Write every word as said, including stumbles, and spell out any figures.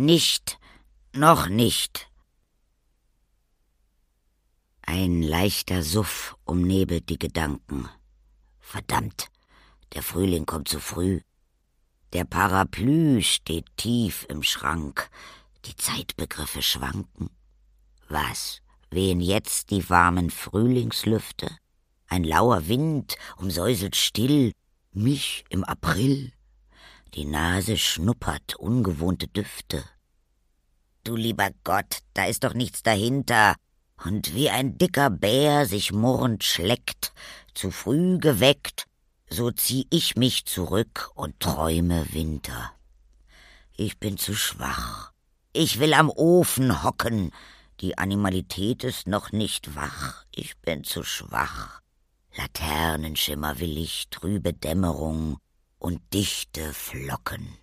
Nicht, noch nicht. Ein leichter Suff umnebelt die Gedanken. Verdammt, der Frühling kommt zu früh. Der Paraplü steht tief im Schrank. Die Zeitbegriffe schwanken. Was, wehen jetzt die warmen Frühlingslüfte? Ein lauer Wind umsäuselt still mich im April. Die Nase schnuppert ungewohnte Düfte. Du lieber Gott, da ist doch nichts dahinter. Und wie ein dicker Bär sich murrend schleckt, zu früh geweckt, so zieh ich mich zurück und träume Winter. Ich bin zu schwach. Ich will am Ofen hocken. Die Animalität ist noch nicht wach. Ich bin zu schwach. Laternenschimmer will ich, trübe Dämmerung und dichte Flocken.